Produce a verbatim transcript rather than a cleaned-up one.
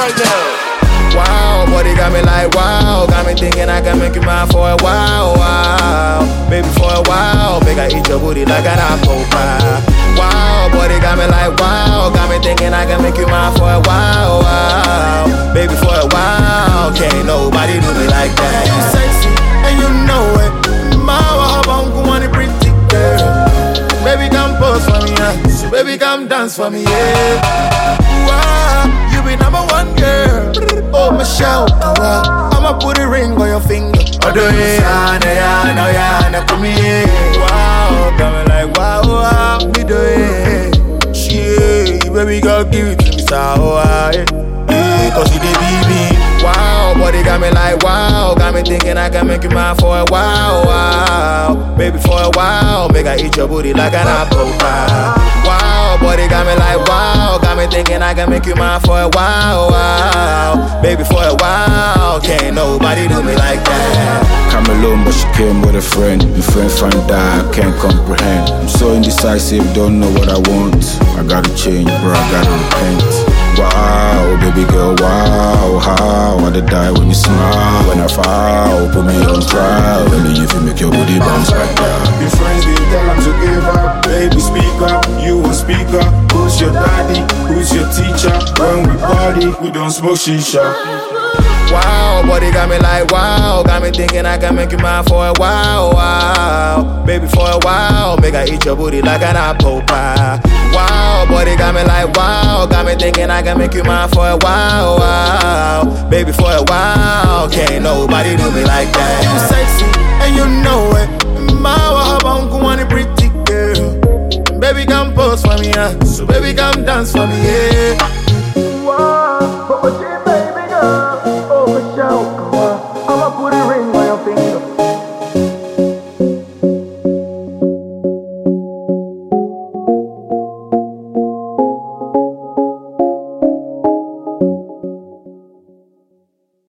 right now. Wow, body got me like wow. Got me thinking I can make you mine for a while, wow. Baby, for a while, make I eat your booty like an apple pie. Wow, body got me like wow. Got me thinking I can make you mine for a while, wow. Baby, for a while, can't nobody do me like that. You sexy, and you know it. Mama, how about you pretty girl? Baby, come pose for me, yeah. So baby, come dance for me, yeah. Wow, you be number one girl. Oh, Michelle, wow. I'ma put a ring on your finger. Oh, do it, yeah, yeah, no, yeah, no, come here. Wow, coming like wow, wow, me do it. Shit, baby, girl, give it to me, so wow, yeah, cause you the baby. Wow, body got me like wow. Got me thinking I can make you mine for a while, wow. Baby, for a while, make I eat your booty like an apple pie. Wow, body got me like wow. Got me thinking I can make you mine for a while, wow. Baby, for a while, can't nobody do me like that. Come alone, but she came with a friend. My friend found out, I can't comprehend. I'm so indecisive, don't know what I want. I gotta change, bro, I gotta repent. Wow, baby girl, wow, how I did die when you smile. When I fall, put me on trial. Only if you make your booty bounce like that. Your friends, they tell them to give up. Baby, speak up, you won't speak up. Who's your daddy? Who's your teacher? When we party, we don't smoke shisha. Wow, body got me like wow. Got me thinking I can make you mine for a while, wow. Baby, for a while, make I eat your booty like an apple pie. Wow, body got me like wow. Got me thinking I can make you mine for a while, wow. Baby, for a while, can't nobody do me like that. You sexy, and you know it. Mama, how about you want a pretty girl? Baby, come pose for me, yeah. So baby, come dance for me, yeah.